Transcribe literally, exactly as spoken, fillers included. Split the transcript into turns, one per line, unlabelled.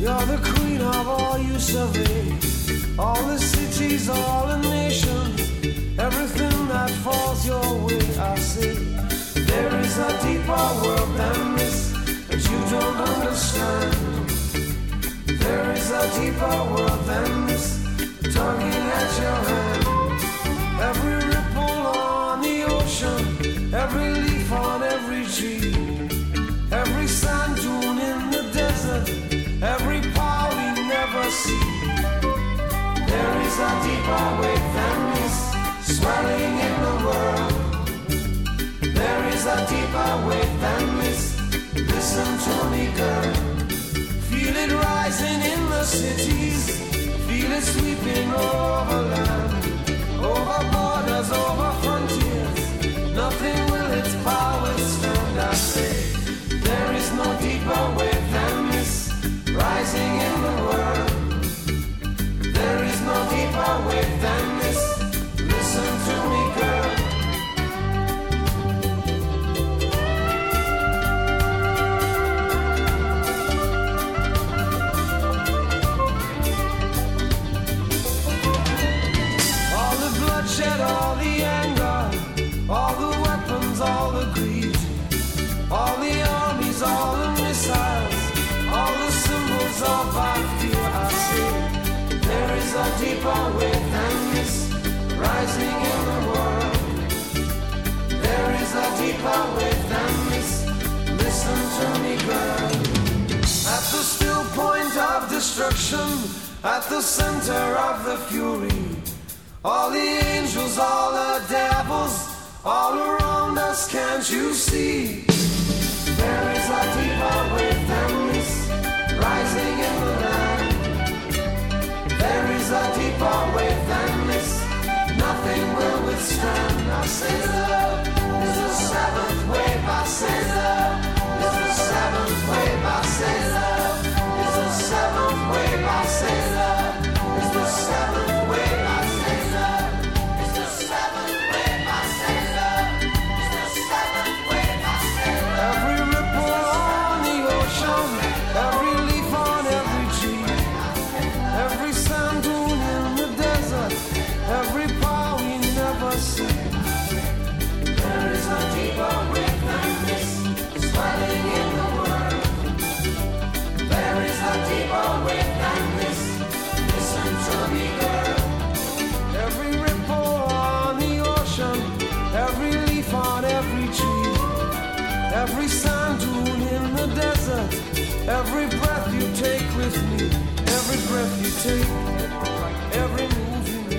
You're the queen of all you survey. All the cities, all the nations, everything that falls your way, I say. There is a deeper world than this that you don't understand. There is a deeper world than this, tugging at your hand. Every ripple on the ocean, every leaf on every tree, every sand dune in the desert, every power we never see. There is a deeper wave than this, swelling in the world. There is a deeper wave than this, listen to me girl. Feel it rising in the cities, feel it sweeping over land, over borders, over frontiers. Nothing will its power stand, I say. There is no deeper wave than this, rising in the world. There is no deeper wave than this, listen to me girl. All the bloodshed, all the anger, all the weapons, all the greed, all the armies, all the missiles, all the symbols of our fear, I say. There is a deeper wave than this, rising in the world. There is a deeper wave than this, listen to me girl. At the still point of destruction, at the center of the fury, all the angels, all the devils, all around us, can't you see? There is a deeper wave than this, rising in the land. There is a deeper wave than this, nothing will withstand. I say love is the seventh wave, I say love is the seventh wave, I say love is the seventh wave, I say love is the seventh wave, I say love is the seventh wave, I say love is the seventh wave, I say love. Every ripple on the ocean, every leaf on every tree, every sand dune in the desert, every power we never see. There is a deeper wave than this, swelling in the world. There is a deeper wave than this, listen to me girl. Every ripple on the ocean, every leaf on every tree, every sand dune in the desert, every breath you take with me, every breath you take, every move you make.